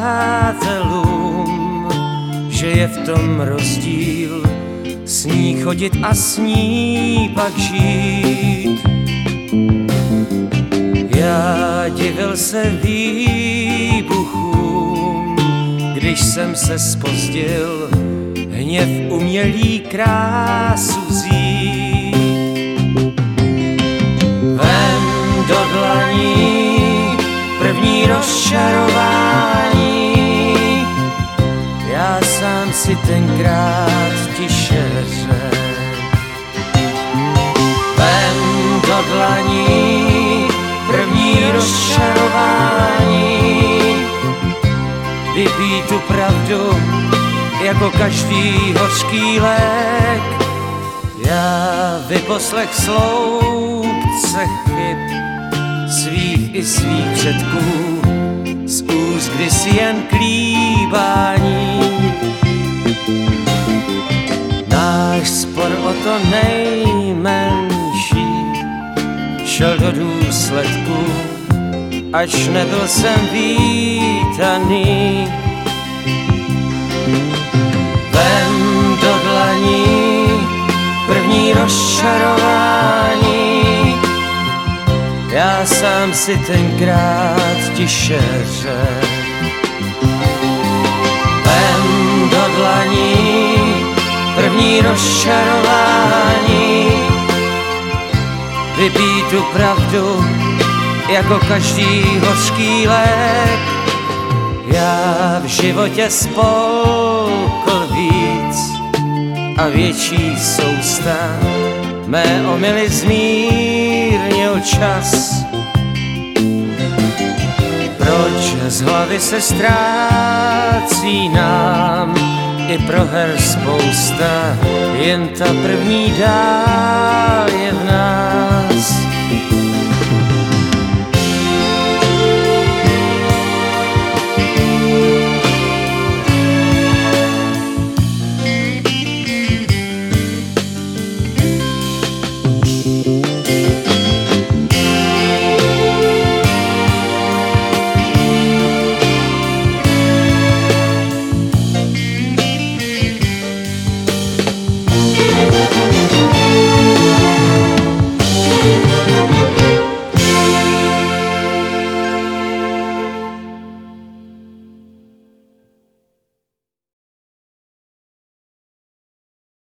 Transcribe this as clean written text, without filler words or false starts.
přátelům, že je v tom rozdíl, s ní chodit a s ní pak žít. Já divil se výbuchům, když jsem se zpozdil, hněv umělý krásu vzít. Vem do dlaní první rozčarování, já sám si tenkrát tiše řekl. Vem do dlaní první rozčarování, vypij tu pravdu jako každý hořký lék. Já vyposlech sloupce chyb svých i svých předků, z úst kdysi jen klíbání. Náš spor o to nejmenší šel do důsledku, až nebyl jsem vítaný. Vem do dlaní první rozčarování, já sám si tenkrát tiše řekl. Vem do dlaní první rozčarování, vypij tu pravdu jako každý hořký lék. Já v životě spolkl víc a větší sousta, mé omyly zmírnil čas. Proč z hlavy se ztrácí nám i proher spousta, jen ta první dál je v nás.